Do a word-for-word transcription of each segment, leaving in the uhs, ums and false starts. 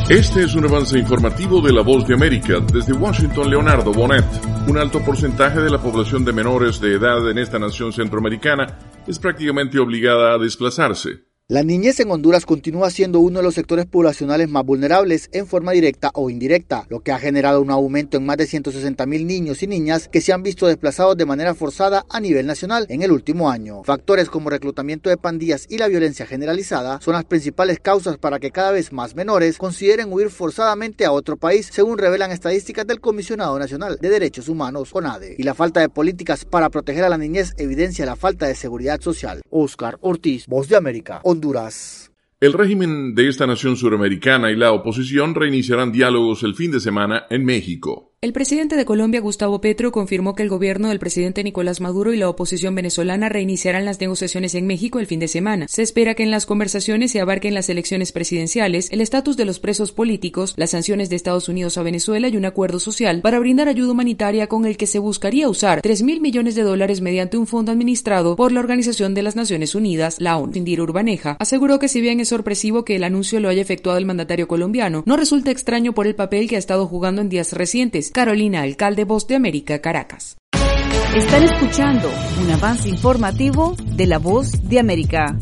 Este es un avance informativo de La Voz de América. Desde Washington, Leonardo Bonet. Un alto porcentaje de la población de menores de edad en esta nación centroamericana es prácticamente obligada a desplazarse. La niñez en Honduras continúa siendo uno de los sectores poblacionales más vulnerables en forma directa o indirecta, lo que ha generado un aumento en más de ciento sesenta mil niños y niñas que se han visto desplazados de manera forzada a nivel nacional en el último año. Factores como reclutamiento de pandillas y la violencia generalizada son las principales causas para que cada vez más menores consideren huir forzadamente a otro país, según revelan estadísticas del Comisionado Nacional de Derechos Humanos, CONADE. Y la falta de políticas para proteger a la niñez evidencia la falta de seguridad social. Oscar Ortiz, Voz de América, Honduras. El régimen de esta nación suramericana y la oposición reiniciarán diálogos el fin de semana en México. El presidente de Colombia, Gustavo Petro, confirmó que el gobierno del presidente Nicolás Maduro y la oposición venezolana reiniciarán las negociaciones en México el fin de semana. Se espera que en las conversaciones se abarquen las elecciones presidenciales, el estatus de los presos políticos, las sanciones de Estados Unidos a Venezuela y un acuerdo social para brindar ayuda humanitaria con el que se buscaría usar tres mil millones de dólares mediante un fondo administrado por la Organización de las Naciones Unidas, la ONU. Indira Urbaneja aseguró que si bien es sorpresivo que el anuncio lo haya efectuado el mandatario colombiano, no resulta extraño por el papel que ha estado jugando en días recientes. Carolina Alcalde, Voz de América, Caracas. Están escuchando un avance informativo de La Voz de América.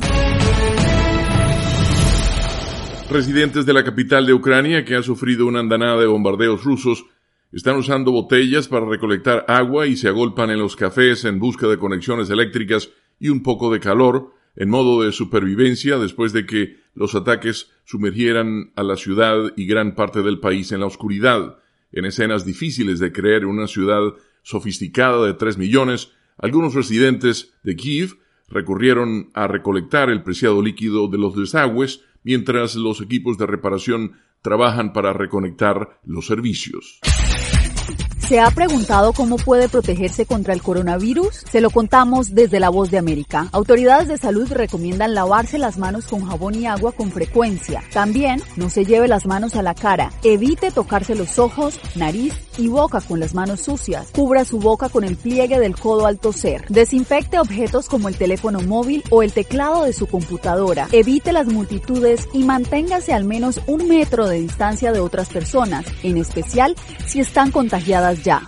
Residentes de la capital de Ucrania, que ha sufrido una andanada de bombardeos rusos, están usando botellas para recolectar agua y se agolpan en los cafés en busca de conexiones eléctricas y un poco de calor, en modo de supervivencia después de que los ataques sumergieran a la ciudad y gran parte del país en la oscuridad. En escenas difíciles de creer en una ciudad sofisticada de tres millones, algunos residentes de Kiev recurrieron a recolectar el preciado líquido de los desagües mientras los equipos de reparación trabajan para reconectar los servicios. ¿Se ha preguntado cómo puede protegerse contra el coronavirus? Se lo contamos desde La Voz de América. Autoridades de salud recomiendan lavarse las manos con jabón y agua con frecuencia. También no se lleve las manos a la cara. Evite tocarse los ojos, nariz y boca con las manos sucias. Cubra su boca con el pliegue del codo al toser. Desinfecte objetos como el teléfono móvil o el teclado de su computadora. Evite las multitudes y manténgase al menos un metro de distancia de otras personas, en especial si están contagiadas ya.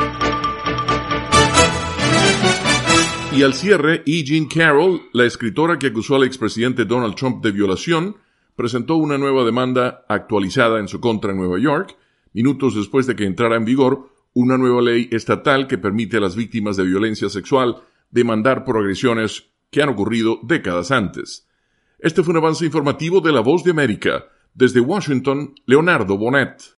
Y al cierre, E. Jean Carroll, la escritora que acusó al expresidente Donald Trump de violación, presentó una nueva demanda actualizada en su contra en Nueva York, minutos después de que entrara en vigor una nueva ley estatal que permite a las víctimas de violencia sexual demandar por agresiones que han ocurrido décadas antes. Este fue un avance informativo de La Voz de América. Desde Washington, Leonardo Bonet.